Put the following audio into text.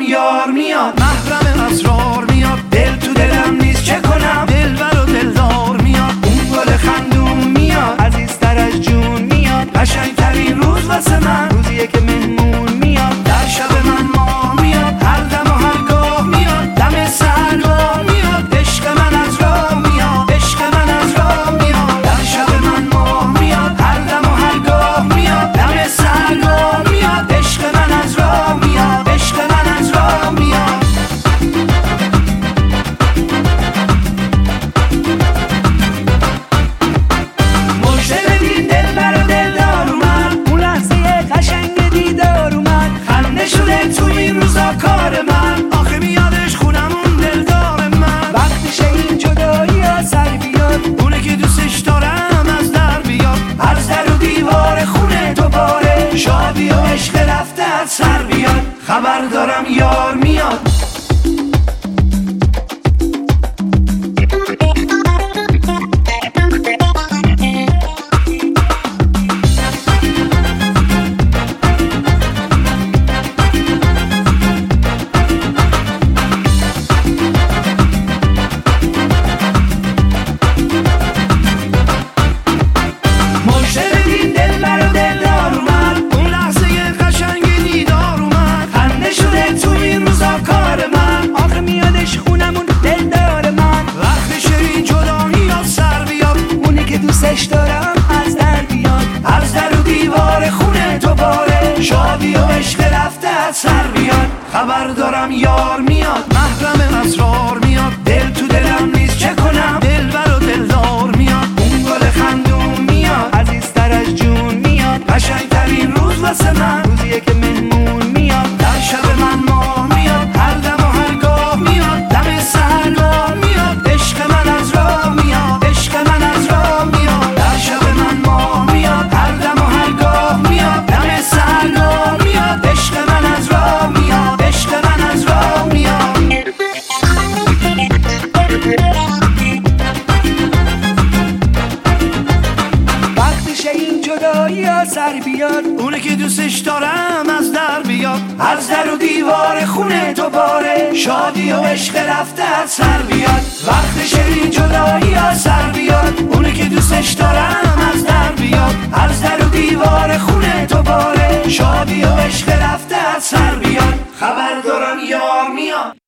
یار میاد، محرم اسرار میاد، دل تو دلم نیست چه کنم، دلبر و دلدار میاد، اون گل خندون میاد، عزیزتر از جون میاد، قشنگترین روز واسه من روزیه که مهمون میاد، در شب من ماه میاد، هر دم و هر گاه میاد، دم سرگاه میاد، عشق من از راه میاد، عشق من از راه میاد، در شب من ماه میاد، هر دم و هر گاه میاد، دم سرگاه میاد، عشق من از راه میاد، عشق من از راه میاد. مژده بدین دلبر و دلدار اومد، اون لحظه قشنگ دیدار اومد، خنده شده تو این روزا کار من، آخه میادش خونمون دلدار من، وقتشه این جدایی ها سر بیاد، اونه که دوستش دارم از در بیاد، از در و دیوار خونه دوباره شادی و عشق رفته از سر بیاد، خبر دارم یار میاد. دوستش دارم از در بیاد، از در و دیوار خونه دوباره شادی و عشق رفته از سر بیاد، خبر دارم یار میاد، محرم اسرار میاد، دل تو دلم نیست چه کنم، دلبر و دلدار میاد، اون گل خندون میاد، عزیزتر از جون میاد، قشنگترین روز واسه من روزیه که مهمون میاد، در شب من ماه میاد، هر دم و هر گاه میاد، دم سرگاه میاد، عشق من از راه میاد، عشق من از راه میاد، در شب من ماه میاد، هر دم و هر گاه میاد، دم سرگاه میاد، عشق من از راه میاد، عشق من از راه میاد. وقتشه این جدایی ها سر بیاد، اونه که دوستش دارم از در بیاد، از در و دیوار خونه دوباره شادی و عشق رفته از سر بیاد، وقتشه این جدایی ها سر بیاد، اونه که دوستش دارم از در بیاد، از در و دیوار خونه دوباره شادی و عشق رفته از سر بیاد، خبر دارم یار میاد.